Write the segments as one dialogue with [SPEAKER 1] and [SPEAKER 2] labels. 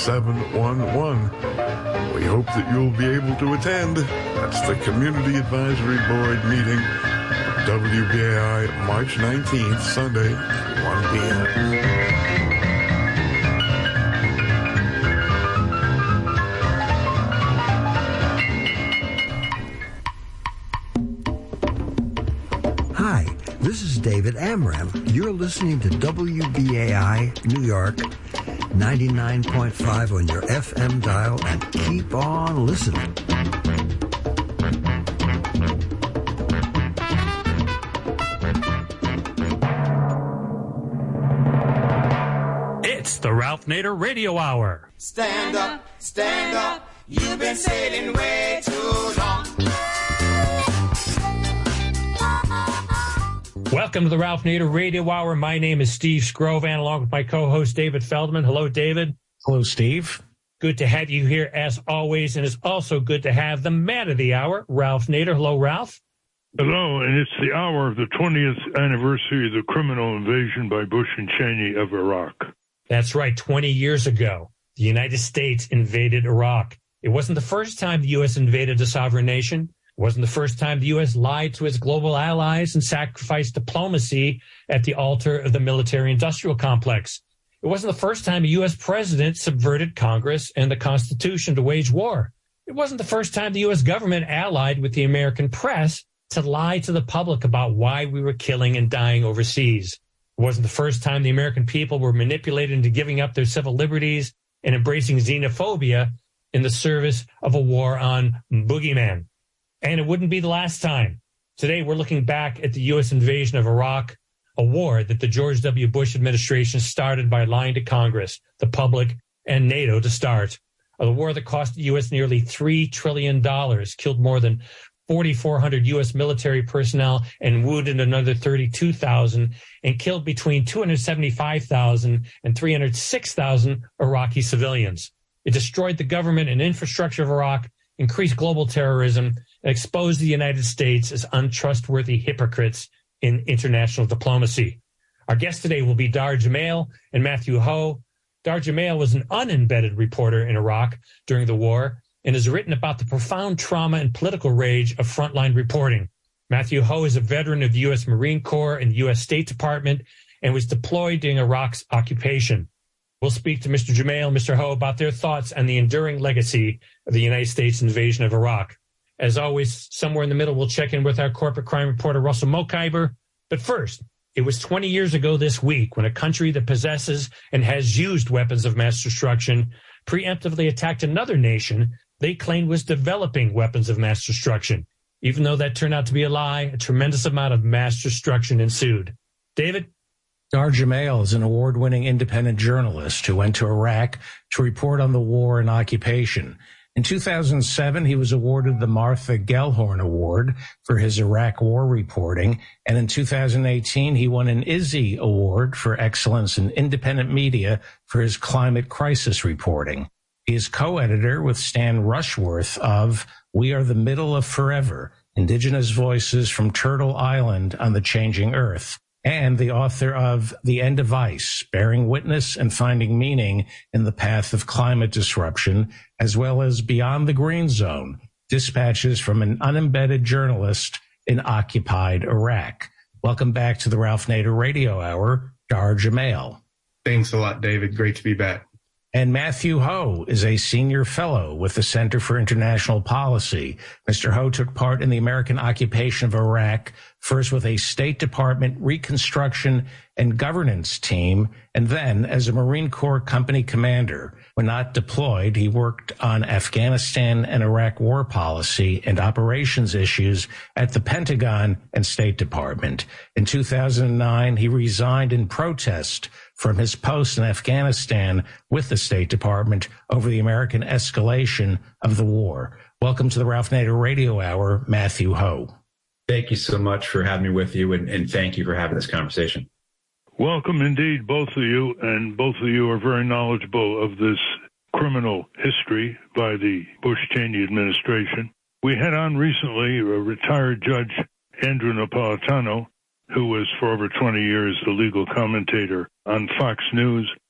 [SPEAKER 1] 711. We hope that you'll be able to attend. That's the Community Advisory Board meeting, WBAI, March 19th, Sunday, 1 p.m.
[SPEAKER 2] Hi, this is David Amram. You're listening to WBAI New York, 99.5 on your FM dial, and keep on listening.
[SPEAKER 3] It's the Ralph Nader Radio Hour.
[SPEAKER 4] Stand up, you've been sailing way too long.
[SPEAKER 3] Welcome to the Ralph Nader Radio Hour. My name is Steve Scrovan, along with my co-host David Feldman. Hello, David.
[SPEAKER 5] Hello, Steve.
[SPEAKER 3] Good to have you here as always, and it's also good to have the man of the hour, Ralph Nader. Hello, Ralph.
[SPEAKER 6] Hello, and it's the hour of the 20th anniversary of the criminal invasion by Bush and Cheney of Iraq.
[SPEAKER 3] That's right. 20 years ago, the United States invaded Iraq. It wasn't the first time the U.S. invaded a sovereign nation. It wasn't the first time the U.S. lied to its global allies and sacrificed diplomacy at the altar of the military-industrial complex. It wasn't the first time a U.S. president subverted Congress and the Constitution to wage war. It wasn't the first time the U.S. government allied with the American press to lie to the public about why we were killing and dying overseas. It wasn't the first time the American people were manipulated into giving up their civil liberties and embracing xenophobia in the service of a war on boogeyman. And it wouldn't be the last time. Today, we're looking back at the U.S. invasion of Iraq, a war that the George W. Bush administration started by lying to Congress, the public, and NATO to start. A war that cost the U.S. nearly $3 trillion, killed more than 4,400 U.S. military personnel and wounded another 32,000, and killed between 275,000 and 306,000 Iraqi civilians. It destroyed the government and infrastructure of Iraq, increased global terrorism, and exposed the United States as untrustworthy hypocrites in international diplomacy. Our guests today will be Dar Jamail and Matthew Hoh. Dar Jamail was an unembedded reporter in Iraq during the war and has written about the profound trauma and political rage of frontline reporting. Matthew Hoh is a veteran of the U.S. Marine Corps and the U.S. State Department and was deployed during Iraq's occupation. We'll speak to Mr. Jamail and Mr. Hoh about their thoughts on the enduring legacy of the United States invasion of Iraq. As always, somewhere in the middle, we'll check in with our corporate crime reporter, Russell Mokhiber. But first, it was 20 years ago this week when a country that possesses and has used weapons of mass destruction preemptively attacked another nation they claimed was developing weapons of mass destruction. Even though that turned out to be a lie, a tremendous amount of mass destruction ensued. David?
[SPEAKER 5] Dar Jamail is an award-winning independent journalist who went to Iraq to report on the war and occupation. In 2007, he was awarded the Martha Gellhorn Award for his Iraq war reporting, and in 2018, he won an IZZY Award for excellence in independent media for his climate crisis reporting. He is co-editor with Stan Rushworth of We Are the Middle of Forever, Indigenous Voices from Turtle Island on the Changing Earth, and the author of The End of Ice, Bearing Witness and Finding Meaning in the Path of Climate Disruption, as well as Beyond the Green Zone, Dispatches from an Unembedded Journalist in Occupied Iraq. Welcome back to the Ralph Nader Radio Hour, Dar Jamail.
[SPEAKER 7] Thanks a lot, David. Great to be back.
[SPEAKER 5] And Matthew Hoh is a senior fellow with the Center for International Policy. Mr. Hoh took part in the American occupation of Iraq, first with a State Department reconstruction and governance team, and then as a Marine Corps company commander. When not deployed, he worked on Afghanistan and Iraq war policy and operations issues at the Pentagon and State Department. In 2009, he resigned in protest from his post in Afghanistan with the State Department over the American escalation of the war. Welcome to the Ralph Nader Radio Hour, Matthew Hoh.
[SPEAKER 7] Thank you so much for having me with you, and thank you for having this conversation.
[SPEAKER 6] Welcome indeed, both of you, and both of you are very knowledgeable of this criminal history by the Bush-Cheney administration. We had on recently a retired Judge Andrew Napolitano, who was for over 20 years the legal commentator on Fox News,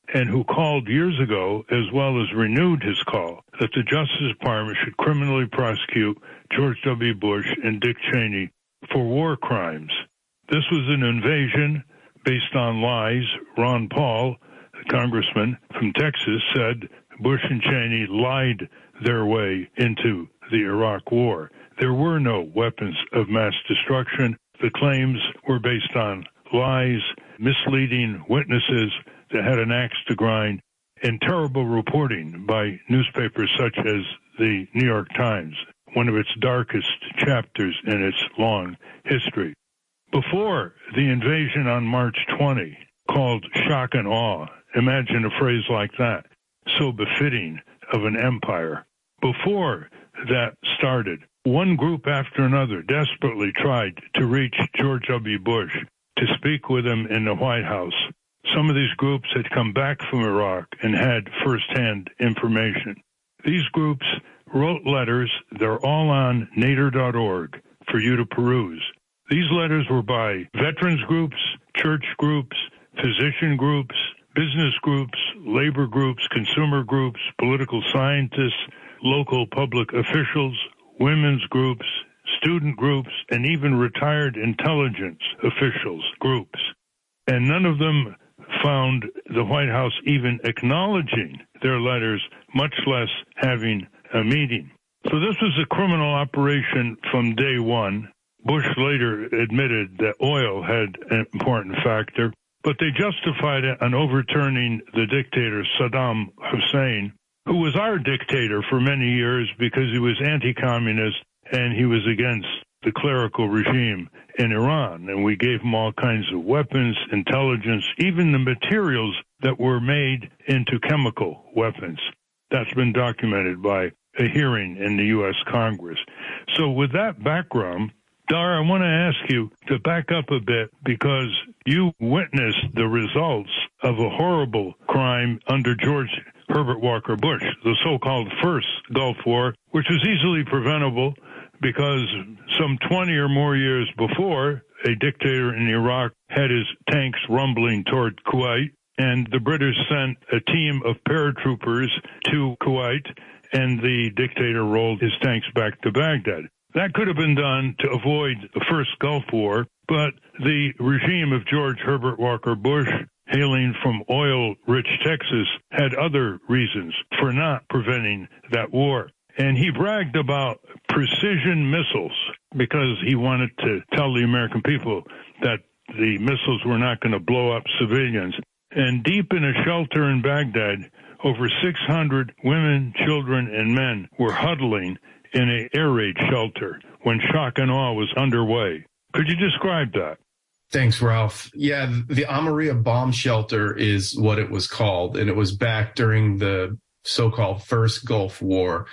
[SPEAKER 6] and who called years ago, as well as renewed his call, that the Justice Department should criminally prosecute George W. Bush and Dick Cheney for war crimes. This was an invasion based on lies. Ron Paul, the congressman from Texas, said Bush and Cheney lied their way into the Iraq War. There were no weapons of mass destruction. The claims were based on lies, misleading witnesses that had an axe to grind, and terrible reporting by newspapers such as the New York Times, one of its darkest chapters in its long history. Before the invasion on March 20, called shock and awe, imagine a phrase like that, so befitting of an empire. Before that started, one group after another desperately tried to reach George W. Bush to speak with him in the White House. Some of these groups had come back from Iraq and had firsthand information. These groups wrote letters. They're all on nader.org for you to peruse. These letters were by veterans groups, church groups, physician groups, business groups, labor groups, consumer groups, political scientists, local public officials, women's groups, student groups, and even retired intelligence officials groups. And none of them found the White House even acknowledging their letters, much less having a meeting. So this was a criminal operation from day one. Bush later admitted that oil had an important factor, but they justified it on overturning the dictator Saddam Hussein, who was our dictator for many years because he was anti-communist and he was against the clerical regime in Iran. And we gave him all kinds of weapons, intelligence, even the materials that were made into chemical weapons. That's been documented by a hearing in the U.S. Congress. So with that background, Dar, I want to ask you to back up a bit because you witnessed the results of a horrible crime under George Herbert Walker Bush, the so-called first Gulf War, which was easily preventable because some 20 or more years before, a dictator in Iraq had his tanks rumbling toward Kuwait, and the British sent a team of paratroopers to Kuwait, and the dictator rolled his tanks back to Baghdad. That could have been done to avoid the first Gulf War, but the regime of George Herbert Walker Bush, hailing from oil-rich Texas, had other reasons for not preventing that war. And he bragged about precision missiles because he wanted to tell the American people that the missiles were not going to blow up civilians. And deep in a shelter in Baghdad, over 600 women, children, and men were huddling in an air raid shelter when shock and awe was underway. Could you describe that?
[SPEAKER 8] Thanks, Ralph. Yeah, the Amaria bomb shelter is what it was called, and it was back during the so-called first Gulf War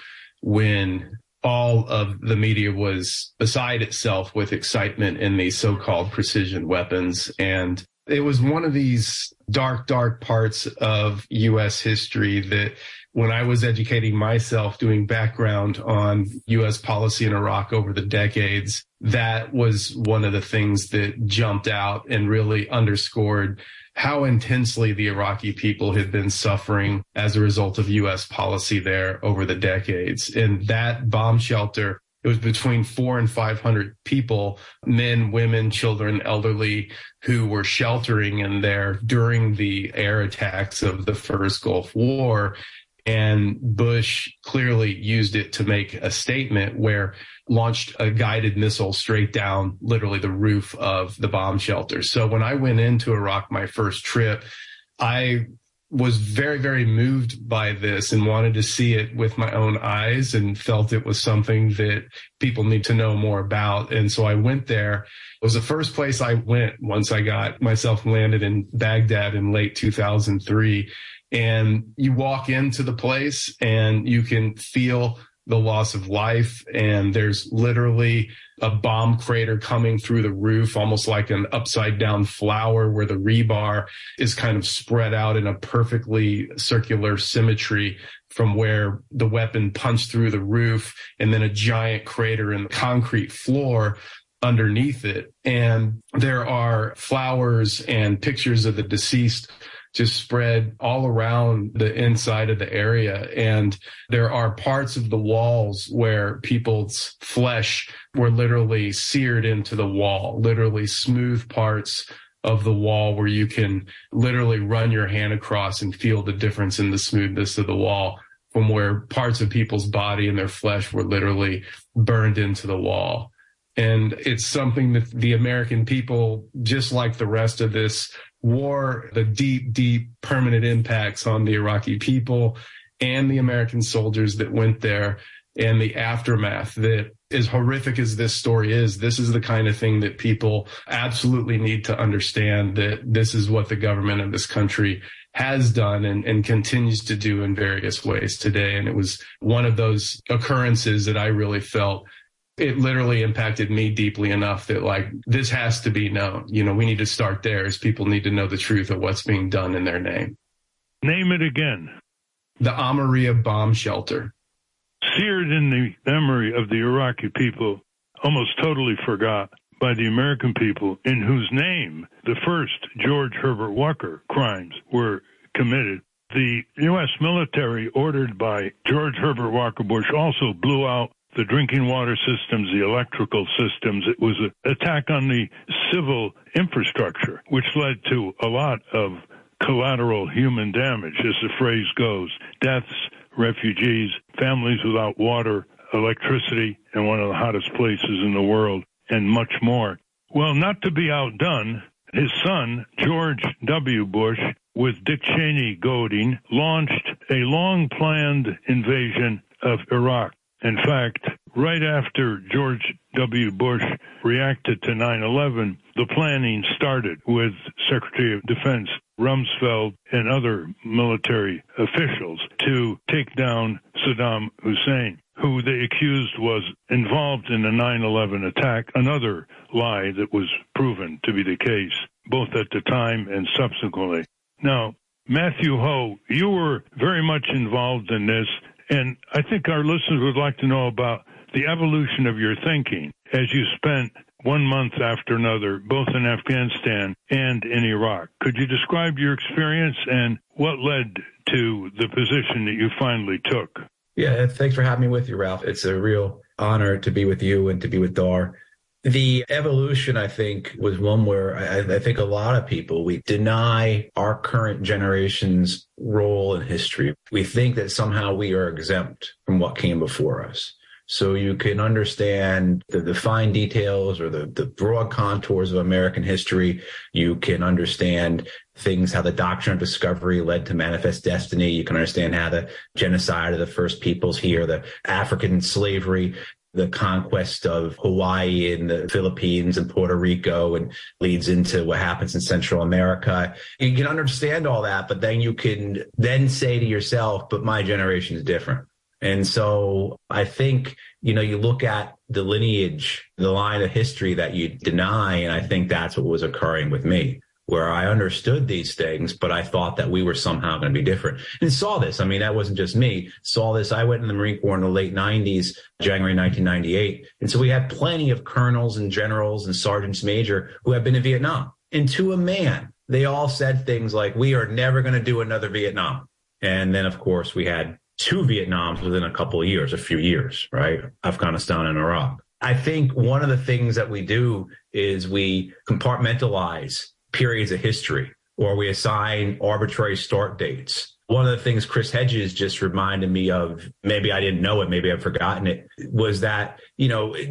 [SPEAKER 8] when all of the media was beside itself with excitement in these so-called precision weapons. And it was one of these dark, dark parts of U.S. history that when I was educating myself, doing background on U.S. policy in Iraq over the decades, that was one of the things that jumped out and really underscored how intensely the Iraqi people had been suffering as a result of U.S. policy there over the decades. And that bomb shelter, it was between 400 and 500 people, men, women, children, elderly, who were sheltering in there during the air attacks of the first Gulf War. And Bush clearly used it to make a statement where launched a guided missile straight down literally the roof of the bomb shelter. So when I went into Iraq, my first trip, I was very, very moved by this and wanted to see it with my own eyes and felt it was something that people need to know more about. And so I went there. It was the first place I went once I got myself landed in Baghdad in late 2003. And you walk into the place and you can feel the loss of life. And there's literally a bomb crater coming through the roof, almost like an upside down flower where the rebar is kind of spread out in a perfectly circular symmetry from where the weapon punched through the roof, and then a giant crater in the concrete floor underneath it. And there are flowers and pictures of the deceased just spread all around the inside of the area. And there are parts of the walls where people's flesh were literally seared into the wall, literally smooth parts of the wall where you can literally run your hand across and feel the difference in the smoothness of the wall from where parts of people's body and their flesh were literally burned into the wall. And it's something that the American people, just like the rest of this war, the deep, deep permanent impacts on the Iraqi people and the American soldiers that went there, and the aftermath, that as horrific as this story is, this is the kind of thing that people absolutely need to understand, that this is what the government of this country has done and continues to do in various ways today. And it was one of those occurrences that I really felt it literally impacted me deeply enough that, like, this has to be known. You know, we need to start there, as people need to know the truth of what's being done in their name.
[SPEAKER 6] Name it again.
[SPEAKER 8] The Amaria bomb shelter.
[SPEAKER 6] Seared in the memory of the Iraqi people, almost totally forgot by the American people, in whose name the first George Herbert Walker crimes were committed. The U.S. military, ordered by George Herbert Walker Bush, also blew out the drinking water systems, the electrical systems. It was an attack on the civil infrastructure, which led to a lot of collateral human damage, as the phrase goes. Deaths, refugees, families without water, electricity, and one of the hottest places in the world, and much more. Well, not to be outdone, his son, George W. Bush, with Dick Cheney goading, launched a long-planned invasion of Iraq. In fact, right after George W. Bush reacted to 9/11, the planning started with Secretary of Defense Rumsfeld and other military officials to take down Saddam Hussein, who they accused was involved in the 9/11 attack, another lie that was proven to be the case, both at the time and subsequently. Now, Matthew Hoh, you were very much involved in this, and I think our listeners would like to know about the evolution of your thinking as you spent 1 month after another, both in Afghanistan and in Iraq. Could you describe your experience and what led to the position that you finally took?
[SPEAKER 7] Yeah, thanks for having me with you, Ralph. It's a real honor to be with you and to be with Dar. The evolution, I think, was one where I think a lot of people, we deny our current generation's role in history. We think that somehow we are exempt from what came before us. So you can understand the fine details or the broad contours of American history. You can understand things, how the doctrine of discovery led to manifest destiny. You can understand how the genocide of the first peoples here, the African slavery, the conquest of Hawaii and the Philippines and Puerto Rico, and leads into what happens in Central America. You can understand all that, but then you can then say to yourself, but my generation is different. And so I think, you look at the lineage, the line of history that you deny, and I think that's what was occurring with me, where I understood these things, but I thought that we were somehow going to be different. And saw this. I mean, that wasn't just me. Saw this. I went in the Marine Corps in the late 90s, January 1998. And so we had plenty of colonels and generals and sergeants major who had been to Vietnam. And to a man, they all said things like, we are never going to do another Vietnam. And then, of course, we had 2 Vietnams within a couple of years, a few years, right? Afghanistan and Iraq. I think one of the things that we do is we compartmentalize periods of history, or we assign arbitrary start dates. One of the things Chris Hedges just reminded me of, maybe I didn't know it, maybe I've forgotten it, was that, in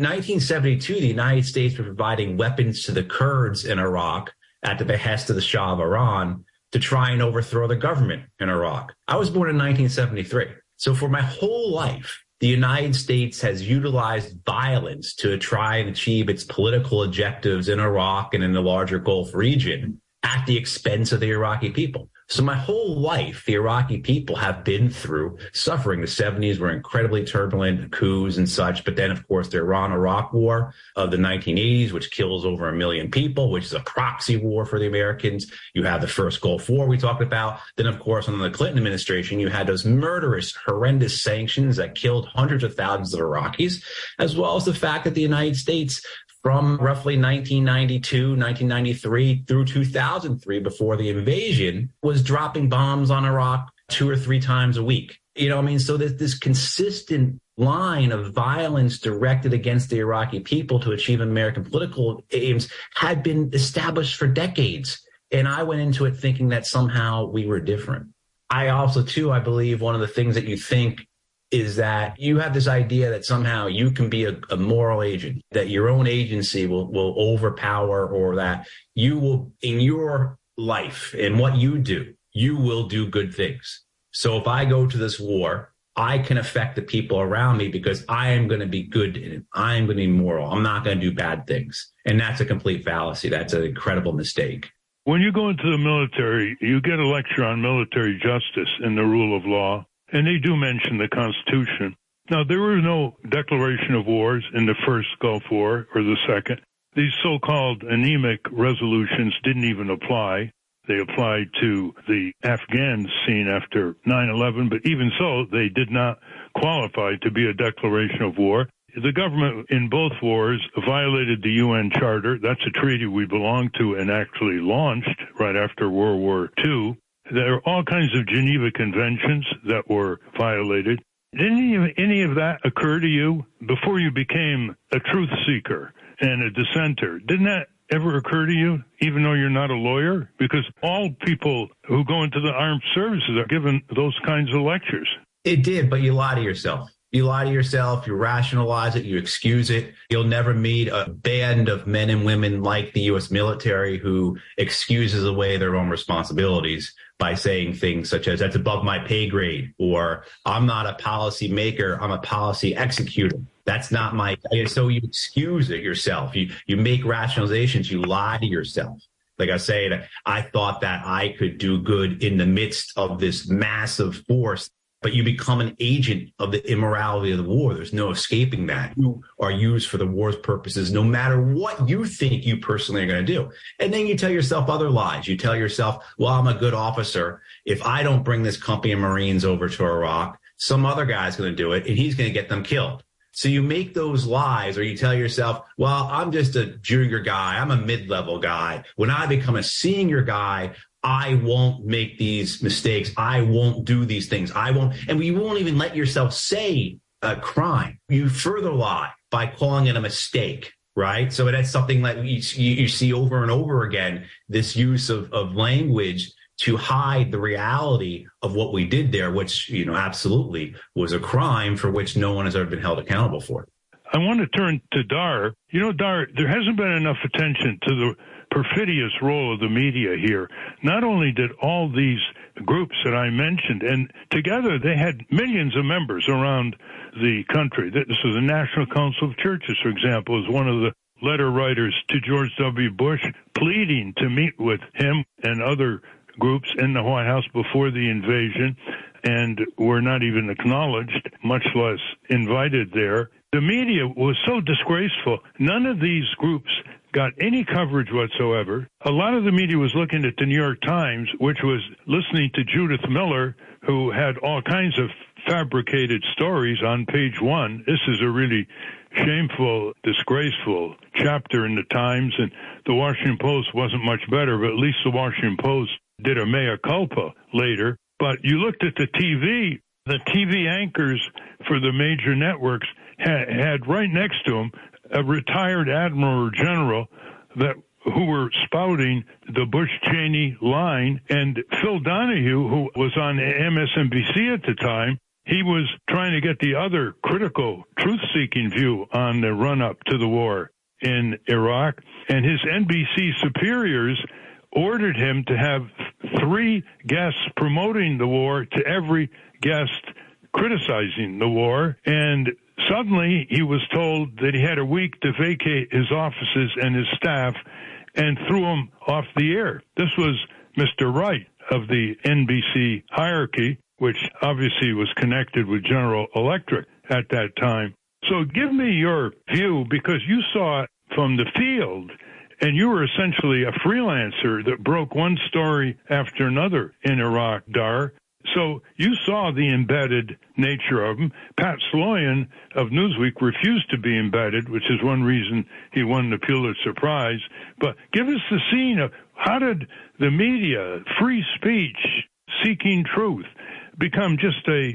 [SPEAKER 7] 1972, the United States were providing weapons to the Kurds in Iraq at the behest of the Shah of Iran to try and overthrow the government in Iraq. I was born in 1973. So for my whole life, the United States has utilized violence to try and achieve its political objectives in Iraq and in the larger Gulf region at the expense of the Iraqi people. So my whole life, the Iraqi people have been through suffering. The 70s were incredibly turbulent, coups and such. But then, of course, the Iran-Iraq war of the 1980s, which kills over 1 million people, which is a proxy war for the Americans. You have the first Gulf War we talked about. Then, of course, under the Clinton administration, you had those murderous, horrendous sanctions that killed hundreds of thousands of Iraqis, as well as the fact that the United States from roughly 1992, 1993 through 2003, before the invasion, was dropping bombs on Iraq 2 or 3 times a week. You know what I mean? So there's this consistent line of violence directed against the Iraqi people to achieve American political aims had been established for decades. And I went into it thinking that somehow we were different. I also, too, I believe one of the things that you think is that you have this idea that somehow you can be a moral agent, that your own agency will overpower, or that you will, in your life and what you do, you will do good things. So if I go to this war, I can affect the people around me because I am going to be good in it. I am going to be moral. I'm not going to do bad things. And that's a complete fallacy. That's an incredible mistake.
[SPEAKER 6] When you go into the military, you get a lecture on military justice and the rule of law, and they do mention the Constitution. Now, there were no declaration of wars in the first Gulf War or the second. These so-called anemic resolutions didn't even apply. They applied to the Afghan scene after 9/11, but even so, they did not qualify to be a declaration of war. The government in both wars violated the UN Charter. That's a treaty we belong to and actually launched right after World War II. There are all kinds of Geneva Conventions that were violated. Did any of that occur to you before you became a truth seeker and a dissenter? Didn't that ever occur to you, even though you're not a lawyer? Because all people who go into the armed services are given those kinds of lectures.
[SPEAKER 7] It did, but you lie to yourself. You lie to yourself, you rationalize it, you excuse it. You'll never meet a band of men and women like the U.S. military who excuses away their own responsibilities by saying things such as, that's above my pay grade, or I'm not a policy maker, I'm a policy executor. That's not my, so you excuse it yourself. You make rationalizations, you lie to yourself. Like I say, I thought that I could do good in the midst of this massive force. But you become an agent of the immorality of the war. There's no escaping that. You are used for the war's purposes, no matter what you think you personally are going to do. And then you tell yourself other lies. You tell yourself, well, I'm a good officer. If I don't bring this company of Marines over to Iraq, some other guy's going to do it, and he's going to get them killed. So you make those lies, or you tell yourself, well, I'm just a junior guy. I'm a mid-level guy. When I become a senior guy, I won't make these mistakes. I won't do these things. I won't. And you won't even let yourself say a crime. You further lie by calling it a mistake, right? So that's something that you see over and over again, this use of language to hide the reality of what we did there, which, absolutely was a crime for which no one has ever been held accountable for.
[SPEAKER 6] I want to turn to Dar. Dar, there hasn't been enough attention to the perfidious role of the media here. Not only did all these groups that I mentioned, and together they had millions of members around the country. This was the National Council of Churches, for example, is one of the letter writers to George W. Bush, pleading to meet with him and other groups in the White House before the invasion, and were not even acknowledged, much less invited there. The media was so disgraceful. None of these groups got any coverage whatsoever. A lot of the media was looking at the New York Times, which was listening to Judith Miller, who had all kinds of fabricated stories on page 1. This is a really shameful, disgraceful chapter in the Times, and the Washington Post wasn't much better, but at least the Washington Post did a mea culpa later. But you looked at the TV anchors for the major networks had right next to them a retired admiral or general who were spouting the Bush-Cheney line. And Phil Donahue, who was on MSNBC at the time, he was trying to get the other critical, truth-seeking view on the run-up to the war in Iraq. And his NBC superiors ordered him to have 3 guests promoting the war to every guest criticizing the war. And suddenly he was told that he had a week to vacate his offices and his staff, and threw him off the air. This was Mr. Wright of the NBC hierarchy, which obviously was connected with General Electric at that time. So give me your view, because you saw it from the field, and you were essentially a freelancer that broke one story after another in Iraq, Dar. So you saw the embedded nature of them. Pat Sloyan of Newsweek refused to be embedded, which is one reason he won the Pulitzer Prize. But give us the scene of how did the media, free speech, seeking truth, become just a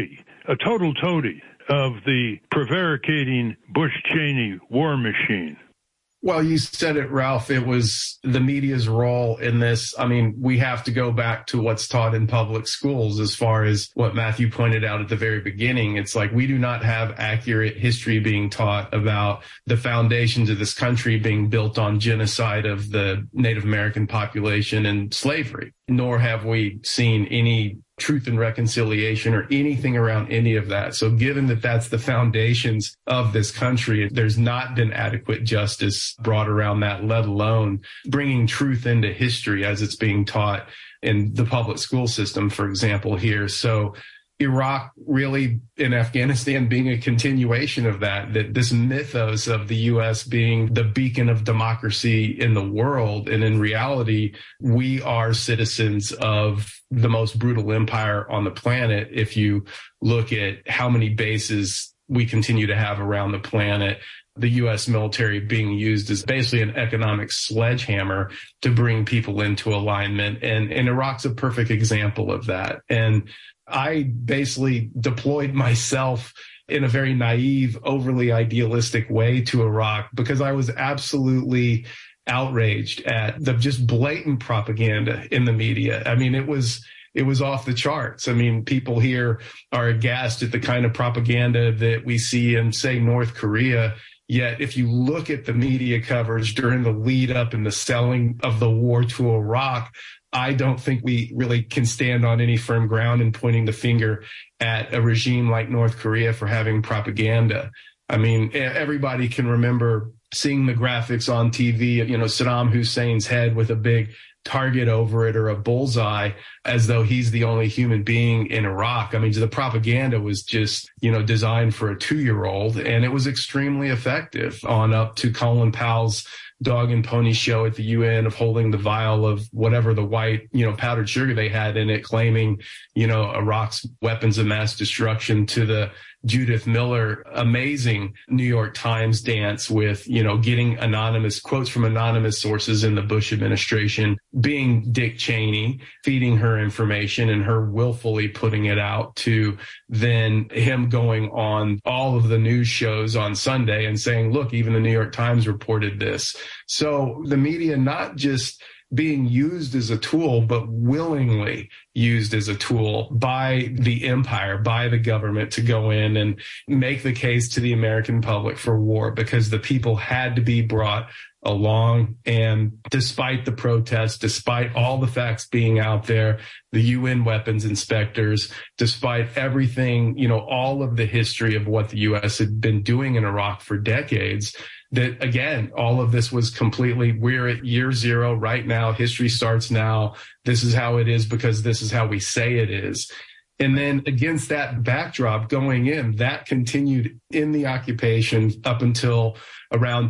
[SPEAKER 6] total toady of the prevaricating Bush-Cheney war machine?
[SPEAKER 8] Well, you said it, Ralph. It was the media's role in this. I mean, we have to go back to what's taught in public schools as far as what Matthew pointed out at the very beginning. It's like we do not have accurate history being taught about the foundations of this country being built on genocide of the Native American population and slavery, nor have we seen any Truth and Reconciliation or anything around any of that. So given that that's the foundations of this country, there's not been adequate justice brought around that, let alone bringing truth into history as it's being taught in the public school system, for example, here. So Iraq really in Afghanistan being a continuation of that this mythos of the U.S. being the beacon of democracy in the world. And in reality, we are citizens of the most brutal empire on the planet. If you look at how many bases we continue to have around the planet, the U.S. military being used as basically an economic sledgehammer to bring people into alignment. And Iraq's a perfect example of that. And I basically deployed myself in a very naive, overly idealistic way to Iraq because I was absolutely outraged at the just blatant propaganda in the media. I mean, it was off the charts. I mean, people here are aghast at the kind of propaganda that we see in, say, North Korea. Yet, if you look at the media coverage during the lead up and the selling of the war to Iraq, I don't think we really can stand on any firm ground in pointing the finger at a regime like North Korea for having propaganda. I mean, everybody can remember seeing the graphics on TV, Saddam Hussein's head with a big target over it or a bullseye as though he's the only human being in Iraq. I mean, the propaganda was just, designed for a 2-year-old, and it was extremely effective on up to Colin Powell's dog and pony show at the UN of holding the vial of whatever the white, powdered sugar they had in it, claiming, Iraq's weapons of mass destruction, to the Judith Miller amazing New York Times dance with, getting anonymous quotes from anonymous sources in the Bush administration, being Dick Cheney, feeding her information and her willfully putting it out, to then him going on all of the news shows on Sunday and saying, look, even the New York Times reported this. So the media not just being used as a tool, but willingly used as a tool by the empire, by the government, to go in and make the case to the American public for war, because the people had to be brought along. And despite the protests, despite all the facts being out there, the UN weapons inspectors, despite everything, all of the history of what the U.S. had been doing in Iraq for decades, that, again, all of this was completely, we're at year zero right now. History starts now. This is how it is because this is how we say it is. And then against that backdrop going in, that continued in the occupation up until around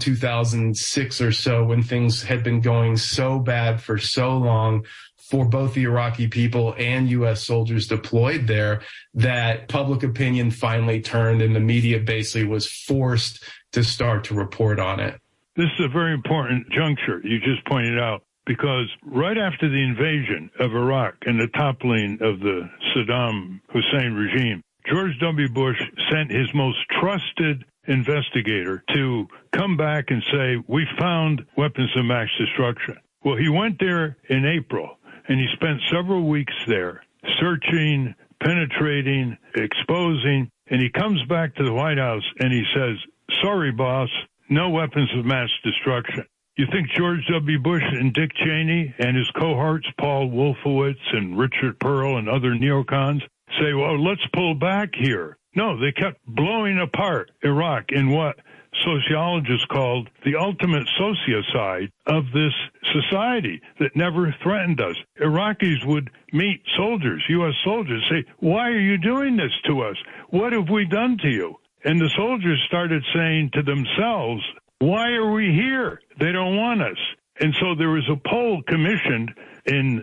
[SPEAKER 8] 2006 or so, when things had been going so bad for so long for both the Iraqi people and U.S. soldiers deployed there, that public opinion finally turned and the media basically was forced to start to report on it.
[SPEAKER 6] This is a very important juncture you just pointed out, because right after the invasion of Iraq and the toppling of the Saddam Hussein regime, George W. Bush sent his most trusted investigator to come back and say, we found weapons of mass destruction. Well, he went there in April, and he spent several weeks there searching, penetrating, exposing, and he comes back to the White House and he says, sorry, boss, no weapons of mass destruction. You think George W. Bush and Dick Cheney and his cohorts, Paul Wolfowitz and Richard Pearl and other neocons, say, well, let's pull back here? No, they kept blowing apart Iraq in what sociologists called the ultimate sociocide of this society that never threatened us. Iraqis would meet soldiers, U.S. soldiers, say, why are you doing this to us? What have we done to you? And the soldiers started saying to themselves, why are we here? They don't want us. And so there was a poll commissioned in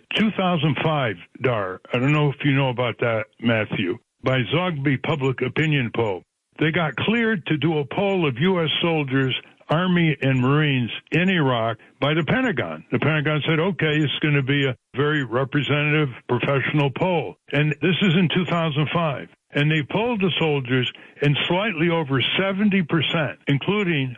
[SPEAKER 6] 2005, Dar. I don't know if you know about that, Matthew, by Zogby Public Opinion Poll. They got cleared to do a poll of U.S. soldiers, Army, and Marines in Iraq by the Pentagon. The Pentagon said, okay, it's going to be a very representative, professional poll. And this is in 2005. And they polled the soldiers, and slightly over 70%, including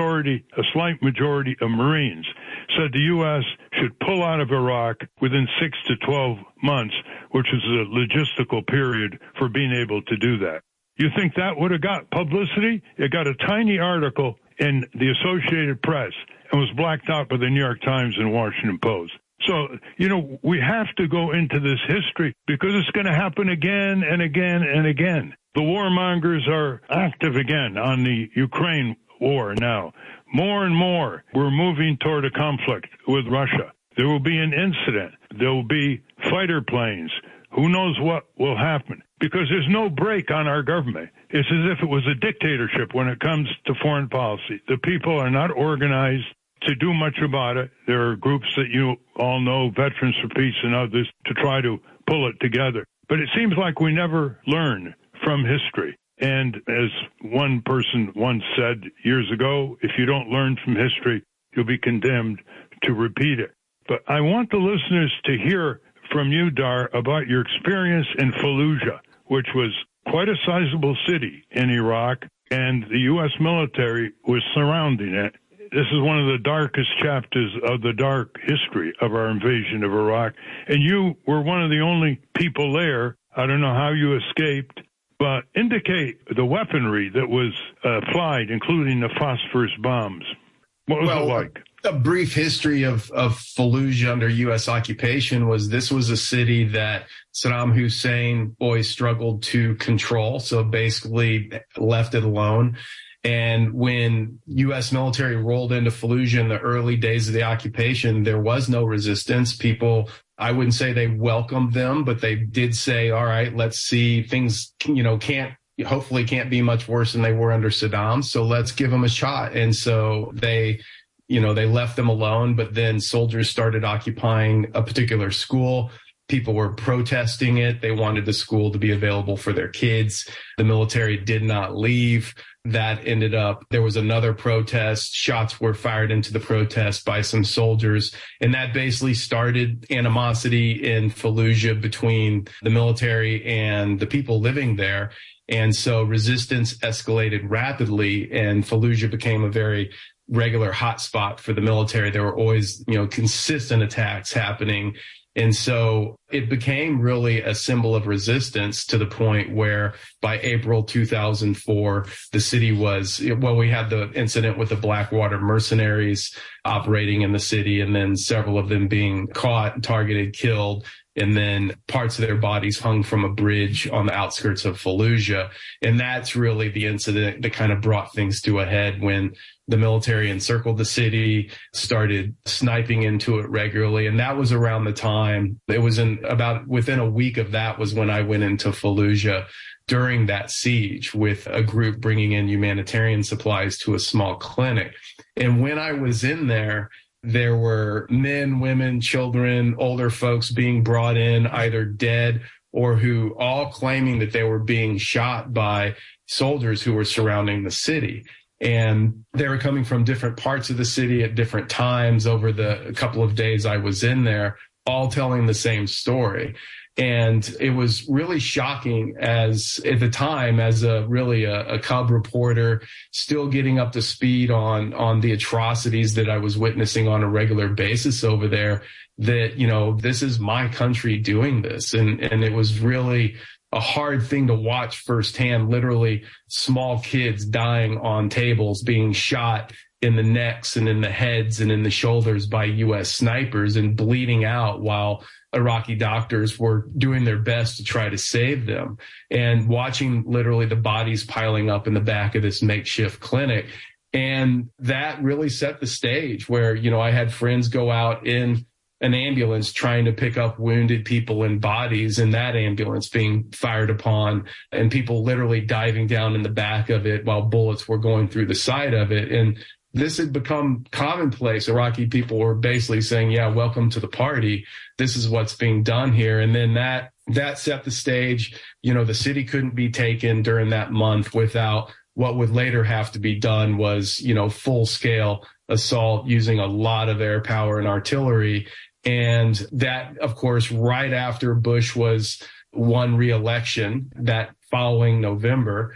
[SPEAKER 6] a slight majority of Marines, said the U.S. should pull out of Iraq within 6 to 12 months, which is a logistical period for being able to do that. You think that would have got publicity? It got a tiny article in the Associated Press and was blacked out by the New York Times and Washington Post. So, we have to go into this history because it's going to happen again and again and again. The warmongers are active again on the Ukraine war now. More and more, we're moving toward a conflict with Russia. There will be an incident. There will be fighter planes. Who knows what will happen? Because there's no break on our government. It's as if it was a dictatorship when it comes to foreign policy. The people are not organized to do much about it. There are groups that you all know, Veterans for Peace and others, to try to pull it together. But it seems like we never learn from history. And as one person once said years ago, if you don't learn from history, you'll be condemned to repeat it. But I want the listeners to hear from you, Dar, about your experience in Fallujah, which was quite a sizable city in Iraq, and the U.S. military was surrounding it. This is one of the darkest chapters of the dark history of our invasion of Iraq. And you were one of the only people there. I don't know how you escaped, but indicate the weaponry that was applied, including the phosphorus bombs. What was it like?
[SPEAKER 8] A brief history of Fallujah under U.S. occupation was this was a city that Saddam Hussein always struggled to control, so basically left it alone. And when U.S. military rolled into Fallujah in the early days of the occupation, there was no resistance. People, I wouldn't say they welcomed them, but they did say, all right, let's see, things, hopefully can't be much worse than they were under Saddam. So let's give them a shot. And so they left them alone, but then soldiers started occupying a particular school. People were protesting it. They wanted the school to be available for their kids. The military did not leave. That ended up, there was another protest. Shots were fired into the protest by some soldiers. And that basically started animosity in Fallujah between the military and the people living there. And so resistance escalated rapidly, and Fallujah became a very regular hotspot for the military. There were always, consistent attacks happening. And so it became really a symbol of resistance to the point where by April 2004, the city was, we had the incident with the Blackwater mercenaries operating in the city, and then several of them being caught, targeted, killed, and then parts of their bodies hung from a bridge on the outskirts of Fallujah. And that's really the incident that kind of brought things to a head when the military encircled the city, started sniping into it regularly. And that was around the time, it was within a week of that was when I went into Fallujah during that siege with a group bringing in humanitarian supplies to a small clinic. And when I was in there, there were men, women, children, older folks being brought in, either dead or who all claiming that they were being shot by soldiers who were surrounding the city. And they were coming from different parts of the city at different times over the couple of days I was in there, all telling the same story. And it was really shocking at the time, as a cub reporter, still getting up to speed on the atrocities that I was witnessing on a regular basis over there, that, this is my country doing this. And it was really a hard thing to watch firsthand, literally small kids dying on tables, being shot in the necks and in the heads and in the shoulders by U.S. snipers and bleeding out while Iraqi doctors were doing their best to try to save them, and watching literally the bodies piling up in the back of this makeshift clinic. And that really set the stage where, I had friends go out in an ambulance trying to pick up wounded people and bodies, and that ambulance being fired upon, and people literally diving down in the back of it while bullets were going through the side of it. And this had become commonplace. Iraqi people were basically saying, yeah, welcome to the party. This is what's being done here. And then that set the stage. The city couldn't be taken during that month without what would later have to be done was, full scale assault using a lot of air power and artillery. And that, of course, right after Bush was won re-election, that following November